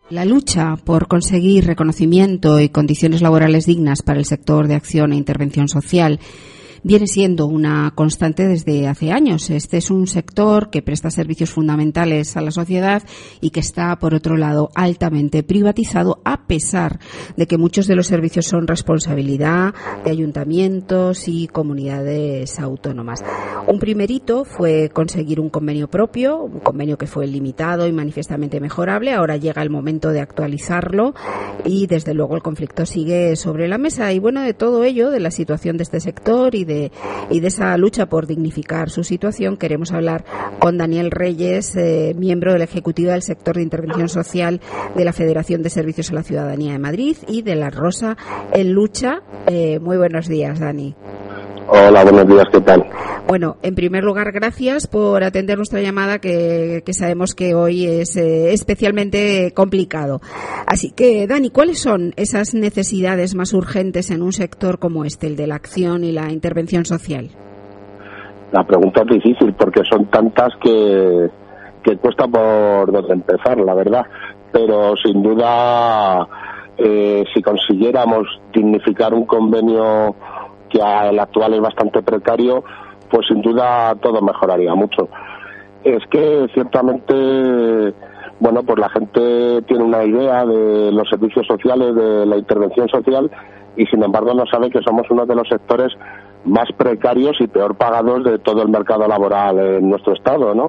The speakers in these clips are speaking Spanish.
La lucha por conseguir reconocimiento y condiciones laborales dignas para el sector de acción e intervención social viene siendo una constante desde hace años. Este es un sector que presta servicios fundamentales a la sociedad y que está, por otro lado, altamente privatizado, a pesar de que muchos de los servicios son responsabilidad de ayuntamientos y comunidades autónomas. Un primer hito fue conseguir un convenio propio, un convenio que fue limitado y manifiestamente mejorable. Ahora llega el momento de actualizarlo y, desde luego, el conflicto sigue sobre la mesa. Y bueno, de todo ello, de la situación de este sector y de esa lucha por dignificar su situación, queremos hablar con Daniel Reyes, miembro de la ejecutiva del sector de intervención social de la Federación de Servicios a la Ciudadanía de Madrid y de La Rosa en Lucha. Muy buenos días, Dani. Hola, buenos días, ¿qué tal? Bueno, en primer lugar, gracias por atender nuestra llamada, que sabemos que hoy es especialmente complicado. Así que, Dani, ¿cuáles son esas necesidades más urgentes en un sector como este, el de la acción y la intervención social? La pregunta es difícil porque son tantas que cuesta por dónde empezar, la verdad. Pero sin duda, si consiguiéramos dignificar un convenio que el actual es bastante precario, pues sin duda todo mejoraría mucho. Es que ciertamente, bueno, pues la gente tiene una idea de los servicios sociales, de la intervención social, y sin embargo no sabe que somos uno de los sectores más precarios y peor pagados de todo el mercado laboral en nuestro estado, ¿no?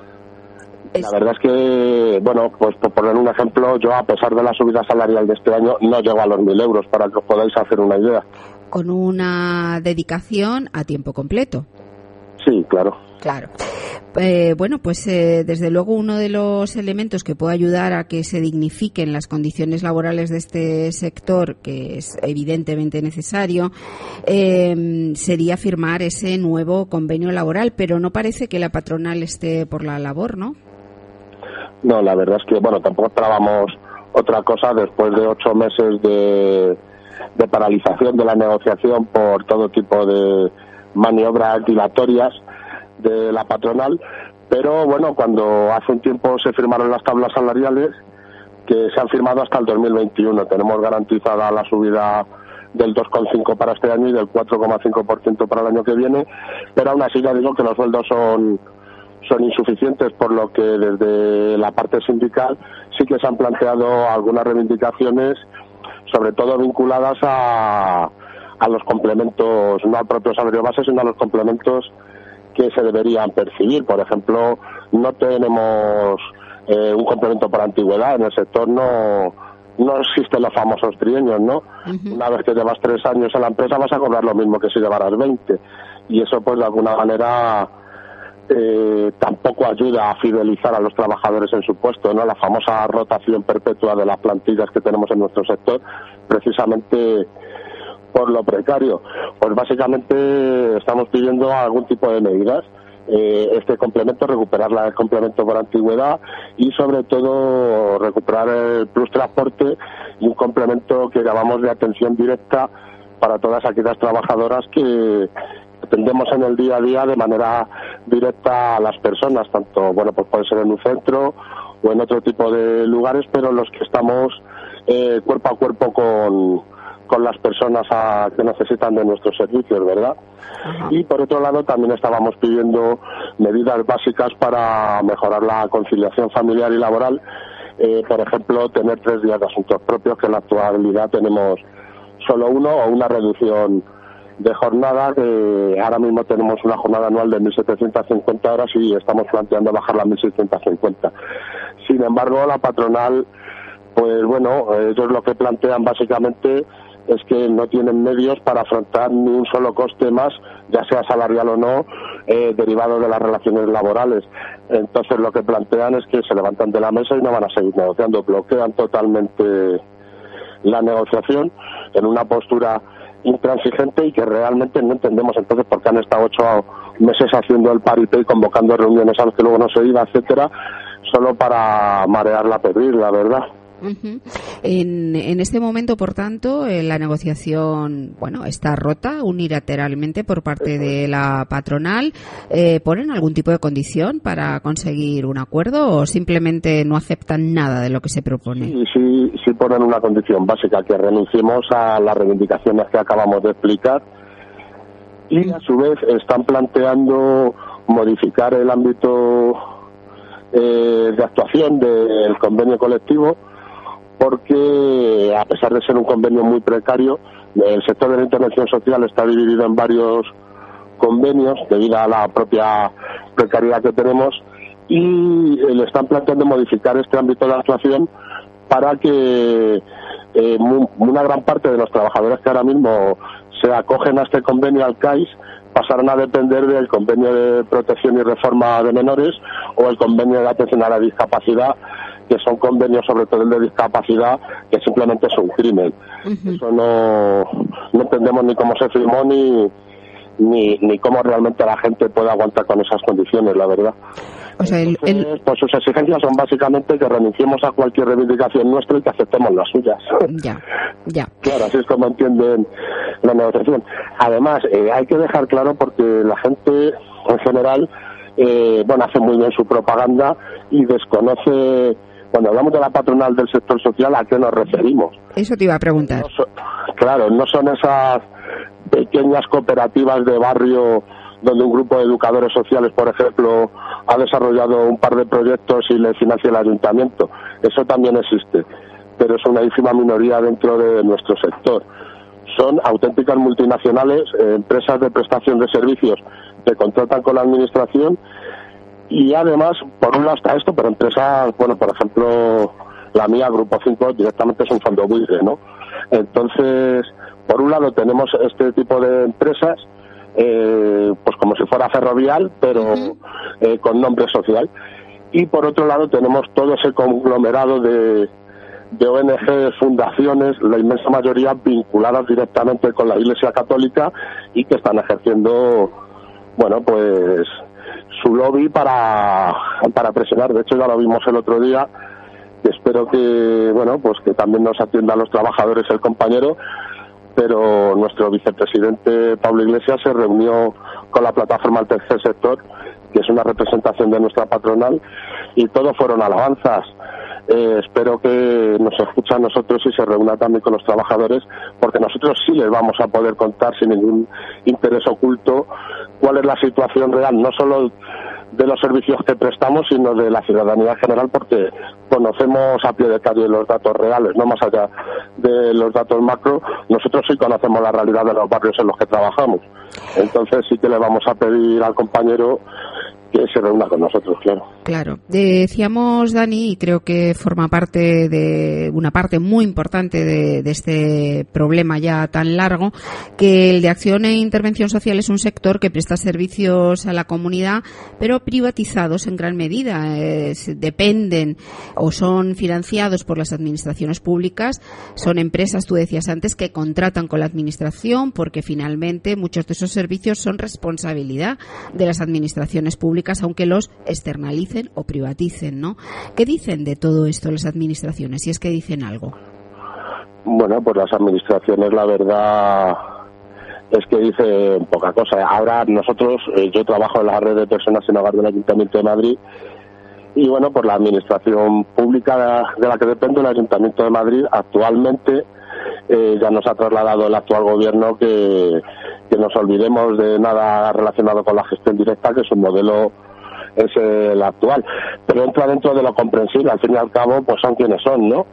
La verdad es que, bueno, pues por poner un ejemplo, yo, a pesar de la subida salarial de este año, no llego a los 1.000 euros, para que os podáis hacer una idea. Con una dedicación a tiempo completo. Sí, claro. Claro. Bueno, pues desde luego uno de los elementos que puede ayudar a que se dignifiquen las condiciones laborales de este sector, que es evidentemente necesario, sería firmar ese nuevo convenio laboral, pero no parece que la patronal esté por la labor, ¿no? No, la verdad es que, bueno, tampoco esperábamos otra cosa después de 8 meses de paralización de la negociación por todo tipo de maniobras dilatorias de la patronal, pero bueno, cuando hace un tiempo se firmaron las tablas salariales, que se han firmado hasta el 2021, tenemos garantizada la subida del 2,5 para este año y del 4,5% para el año que viene, pero aún así ya digo que los sueldos son insuficientes, por lo que desde la parte sindical sí que se han planteado algunas reivindicaciones, sobre todo vinculadas a los complementos, no al propio salario base, sino a los complementos que se deberían percibir. Por ejemplo, no tenemos un complemento por antigüedad. En el sector no existen los famosos trienios, ¿no? Uh-huh. Una vez que llevas 3 años en la empresa vas a cobrar lo mismo que si llevaras 20. Y eso, pues, de alguna manera tampoco ayuda a fidelizar a los trabajadores en su puesto, ¿no? La famosa rotación perpetua de las plantillas que tenemos en nuestro sector, precisamente por lo precario. Pues básicamente estamos pidiendo algún tipo de medidas, este complemento, recuperar el complemento por antigüedad y sobre todo recuperar el plus transporte y un complemento que llamamos de atención directa para todas aquellas trabajadoras que atendemos en el día a día de manera directa a las personas, tanto, bueno, pues puede ser en un centro o en otro tipo de lugares, pero los que estamos cuerpo a cuerpo con las personas que necesitan de nuestros servicios, ¿verdad? Ajá. Y por otro lado también estábamos pidiendo medidas básicas para mejorar la conciliación familiar y laboral, por ejemplo, tener 3 días de asuntos propios, que en la actualidad tenemos solo uno, o una reducción de jornada, que ahora mismo tenemos una jornada anual de 1.750 horas y estamos planteando bajarla a 1.650. Sin embargo, la patronal, pues bueno, ellos lo que plantean básicamente es que no tienen medios para afrontar ni un solo coste más, ya sea salarial o no, derivado de las relaciones laborales. Entonces lo que plantean es que se levantan de la mesa y no van a seguir negociando, bloquean totalmente la negociación en una postura intransigente y que realmente no entendemos entonces por qué han estado 8 meses haciendo el paripé y convocando reuniones a las que luego no se iba, etcétera, solo para marear la perdiz, la verdad. Uh-huh. En este momento, por tanto, la negociación, está rota unilateralmente por parte de la patronal. ¿Ponen algún tipo de condición para conseguir un acuerdo o simplemente no aceptan nada de lo que se propone? Sí ponen una condición básica, que renunciemos a las reivindicaciones que acabamos de explicar, y a su vez están planteando modificar el ámbito de actuación del convenio colectivo, porque a pesar de ser un convenio muy precario, el sector de la intervención social está dividido en varios convenios debido a la propia precariedad que tenemos, y le están planteando modificar este ámbito de actuación para que una gran parte de los trabajadores que ahora mismo se acogen a este convenio al CAIS pasarán a depender del convenio de protección y reforma de menores o el convenio de atención a la discapacidad, que son convenios, sobre todo el de discapacidad, que simplemente es un crimen. Uh-huh. Eso no entendemos ni cómo se firmó ni cómo realmente la gente puede aguantar con esas condiciones, la verdad. O sea, pues sus exigencias son básicamente que renunciemos a cualquier reivindicación nuestra y que aceptemos las suyas. Ya. Claro, así es como entienden la negociación. Además, hay que dejar claro, porque la gente en general hace muy bien su propaganda y desconoce, cuando hablamos de la patronal del sector social, ¿a qué nos referimos? Eso te iba a preguntar. No son esas pequeñas cooperativas de barrio donde un grupo de educadores sociales, por ejemplo, ha desarrollado un par de proyectos y le financia el ayuntamiento. Eso también existe, pero es una ínfima minoría dentro de nuestro sector. Son auténticas multinacionales, empresas de prestación de servicios que contratan con la administración, y además, por un lado está esto, pero empresas, por ejemplo, la mía, Grupo 5, directamente es un fondo buitre, ¿no? Entonces, por un lado tenemos este tipo de empresas, pues como si fuera Ferrovial, pero uh-huh, con nombre social. Y por otro lado tenemos todo ese conglomerado de ONG, fundaciones, la inmensa mayoría vinculadas directamente con la Iglesia Católica y que están ejerciendo, pues su lobby para presionar. De hecho, ya lo vimos el otro día, que espero que, que también nos atienda a los trabajadores el compañero, pero nuestro vicepresidente Pablo Iglesias se reunió con la plataforma del tercer sector, que es una representación de nuestra patronal, y todo fueron alabanzas. Espero que nos escuche a nosotros y se reúna también con los trabajadores, porque nosotros sí les vamos a poder contar sin ningún interés oculto cuál es la situación real, no solo de los servicios que prestamos, sino de la ciudadanía en general, porque conocemos a pie de calle los datos reales, no más allá de los datos macro. Nosotros sí conocemos la realidad de los barrios en los que trabajamos. Entonces sí que le vamos a pedir al compañero que se reúna con nosotros, claro. Claro. Decíamos, Dani, y creo que forma parte de una parte muy importante de este problema ya tan largo, que el de acción e intervención social es un sector que presta servicios a la comunidad, pero privatizados en gran medida. Dependen o son financiados por las administraciones públicas. Son empresas, tú decías antes, que contratan con la administración, porque finalmente muchos de esos servicios son responsabilidad de las administraciones públicas, aunque los externalicen o privaticen, ¿no? ¿Qué dicen de todo esto las administraciones, si es que dicen algo? Pues las administraciones, la verdad es que dicen poca cosa. Ahora nosotros, yo trabajo en la red de personas sin hogar del Ayuntamiento de Madrid, y pues la administración pública de la que depende, el Ayuntamiento de Madrid, actualmente ya nos ha trasladado el actual gobierno que nos olvidemos de nada relacionado con la gestión directa, que su modelo es el actual, pero entra dentro de lo comprensible. Al fin y al cabo, pues son quienes son, ¿no?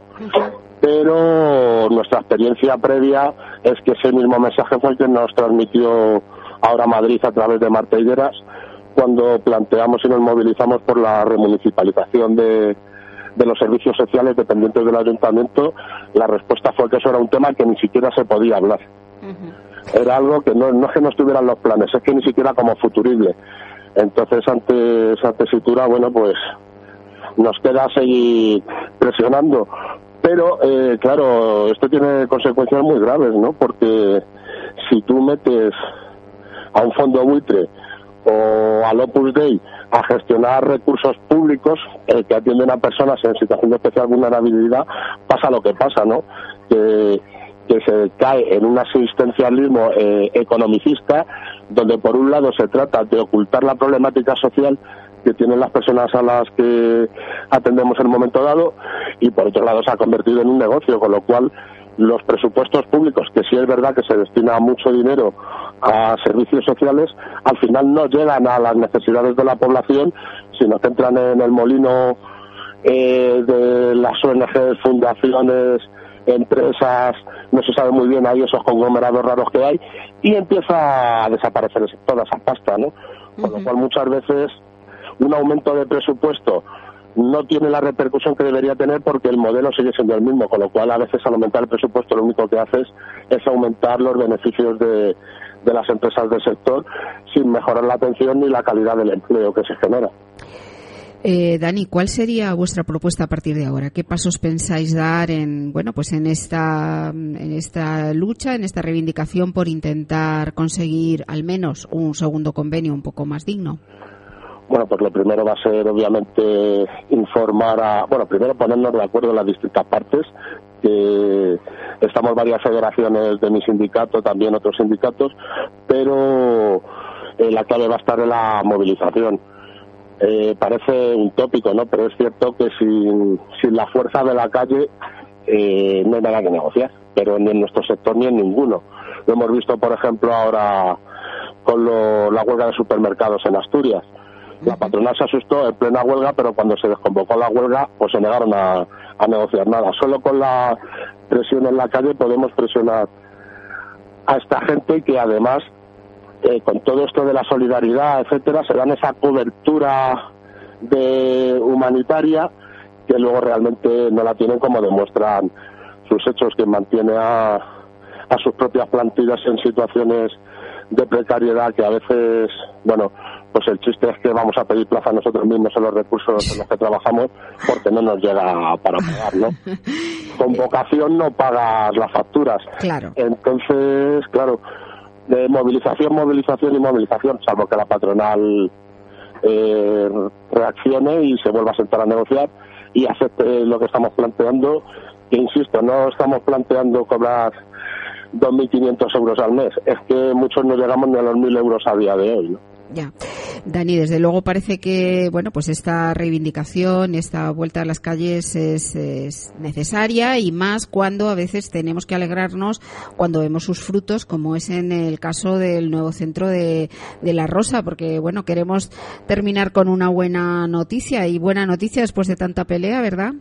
Pero nuestra experiencia previa es que ese mismo mensaje fue el que nos transmitió ahora Madrid a través de Marta Higueras, cuando planteamos y nos movilizamos por la remunicipalización de los servicios sociales dependientes del ayuntamiento. La respuesta fue que eso era un tema que ni siquiera se podía hablar. Era algo que no es que no estuviera en los planes, es que ni siquiera como futurible. Entonces, ante esa tesitura, pues nos queda seguir presionando. Pero, claro, esto tiene consecuencias muy graves, ¿no? Porque si tú metes a un fondo buitre o al Opus Dei a gestionar recursos públicos que atienden a personas en situación de especial vulnerabilidad, pasa lo que pasa, ¿no? Que se cae en un asistencialismo economicista, donde por un lado se trata de ocultar la problemática social que tienen las personas a las que atendemos en un momento dado, y por otro lado se ha convertido en un negocio, con lo cual los presupuestos públicos, que sí es verdad que se destina mucho dinero a servicios sociales, al final no llegan a las necesidades de la población, sino que entran en el molino de las ONGs, fundaciones, empresas, no se sabe muy bien, hay esos conglomerados raros que hay, y empieza a desaparecer toda esa pasta, ¿no? Con lo cual muchas veces un aumento de presupuesto no tiene la repercusión que debería tener, porque el modelo sigue siendo el mismo, con lo cual a veces al aumentar el presupuesto lo único que haces es aumentar los beneficios de las empresas del sector, sin mejorar la atención ni la calidad del empleo que se genera. Dani, ¿cuál sería vuestra propuesta a partir de ahora? ¿Qué pasos pensáis dar en esta lucha, en esta reivindicación por intentar conseguir al menos un segundo convenio un poco más digno? Bueno, pues lo primero va a ser, obviamente, primero ponernos de acuerdo en las distintas partes, que estamos varias federaciones de mi sindicato, también otros sindicatos, pero la clave va a estar en la movilización. Parece un tópico, ¿no? Pero es cierto que sin la fuerza de la calle no hay nada que negociar, pero ni en nuestro sector ni en ninguno. Lo hemos visto, por ejemplo, ahora con la huelga de supermercados en Asturias. La patronal se asustó en plena huelga, pero cuando se desconvocó la huelga, pues se negaron a negociar nada. Solo con la presión en la calle podemos presionar a esta gente, y que además, con todo esto de la solidaridad, etcétera, se dan esa cobertura humanitaria que luego realmente no la tienen, como demuestran sus hechos, que mantiene a sus propias plantillas en situaciones de precariedad, que a veces, pues el chiste es que vamos a pedir plaza nosotros mismos en los recursos en los que trabajamos, porque no nos llega para pagar, ¿no? Con vocación no pagas las facturas. Claro. Entonces, claro, de movilización, salvo que la patronal reaccione y se vuelva a sentar a negociar y acepte lo que estamos planteando, que insisto, no estamos planteando cobrar 2.500 euros al mes, es que muchos no llegamos ni a los 1.000 euros a día de hoy, ¿no? Ya. Dani, desde luego parece que, pues esta reivindicación, esta vuelta a las calles es necesaria, y más cuando a veces tenemos que alegrarnos cuando vemos sus frutos, como es en el caso del nuevo centro de La Rosa, porque, queremos terminar con una buena noticia, y buena noticia después de tanta pelea, ¿verdad?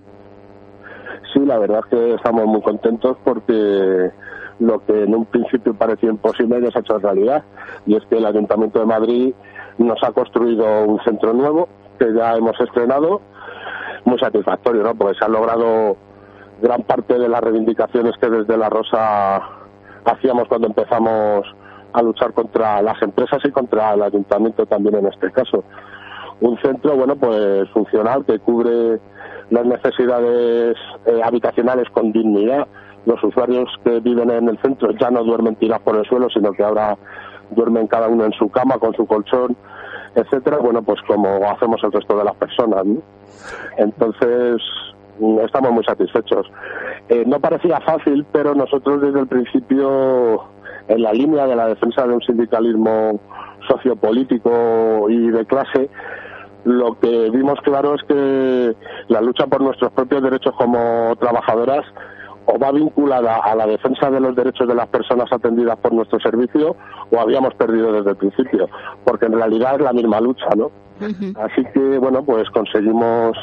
Sí, la verdad es que estamos muy contentos, porque lo que en un principio parecía imposible ya se ha hecho realidad, y es que el Ayuntamiento de Madrid nos ha construido un centro nuevo que ya hemos estrenado, muy satisfactorio, ¿no? Porque se han logrado gran parte de las reivindicaciones que desde La Rosa hacíamos cuando empezamos a luchar contra las empresas y contra el Ayuntamiento también en este caso. Un centro, pues funcional, que cubre las necesidades habitacionales con dignidad. Los usuarios que viven en el centro ya no duermen tirados por el suelo, sino que ahora duermen cada uno en su cama, con su colchón, etcétera, pues como hacemos el resto de las personas, ¿no? Entonces, estamos muy satisfechos. No parecía fácil, pero nosotros desde el principio, en la línea de la defensa de un sindicalismo sociopolítico y de clase, lo que vimos claro es que la lucha por nuestros propios derechos como trabajadoras o va vinculada a la defensa de los derechos de las personas atendidas por nuestro servicio, o habíamos perdido desde el principio, porque en realidad es la misma lucha, ¿no? Uh-huh. Así que, pues conseguimos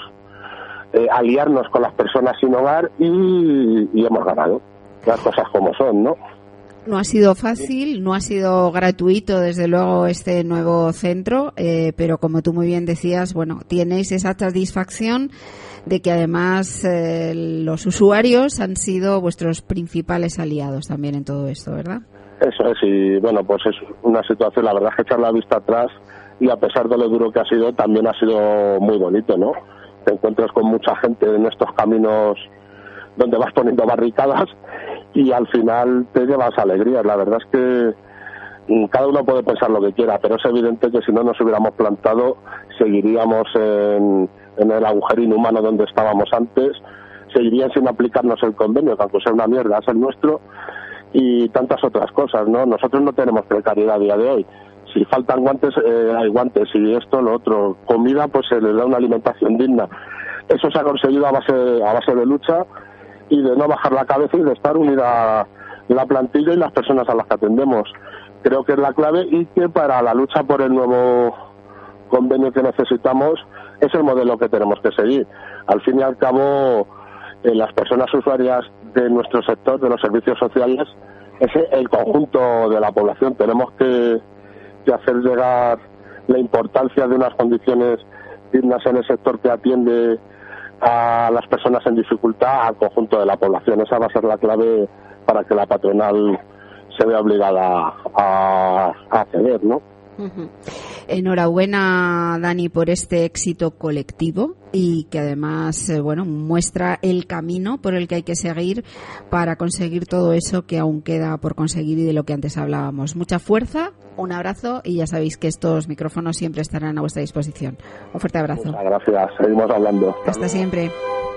aliarnos con las personas sin hogar y hemos ganado, las cosas como son, ¿no? No ha sido fácil, no ha sido gratuito, desde luego, este nuevo centro, pero como tú muy bien decías, tienes esa satisfacción de que además los usuarios han sido vuestros principales aliados también en todo esto, ¿verdad? Eso es, y pues es una situación, la verdad es que echar la vista atrás, y a pesar de lo duro que ha sido, también ha sido muy bonito, ¿no? Te encuentras con mucha gente en estos caminos donde vas poniendo barricadas, y al final te llevas alegrías. La verdad es que cada uno puede pensar lo que quiera, pero es evidente que si no nos hubiéramos plantado, seguiríamos en el agujero inhumano donde estábamos antes, seguirían sin aplicarnos el convenio, que aunque sea una mierda, es el nuestro, y tantas otras cosas, ¿no? Nosotros no tenemos precariedad a día de hoy. Si faltan guantes, hay guantes, y esto, lo otro. Comida, pues se les da una alimentación digna. Eso se ha conseguido a base de lucha y de no bajar la cabeza y de estar unida la plantilla y las personas a las que atendemos. Creo que es la clave, y que para la lucha por el nuevo convenio que necesitamos es el modelo que tenemos que seguir. Al fin y al cabo, las personas usuarias de nuestro sector, de los servicios sociales, es el conjunto de la población. Tenemos que hacer llegar la importancia de unas condiciones dignas en el sector que atiende a las personas en dificultad al conjunto de la población. Esa va a ser la clave para que la patronal se vea obligada a acceder, ¿no? Uh-huh. Enhorabuena, Dani, por este éxito colectivo, y que además muestra el camino por el que hay que seguir para conseguir todo eso que aún queda por conseguir y de lo que antes hablábamos. Mucha fuerza, un abrazo, y ya sabéis que estos micrófonos siempre estarán a vuestra disposición. Un fuerte abrazo. Muchas gracias, seguimos hablando. Hasta siempre.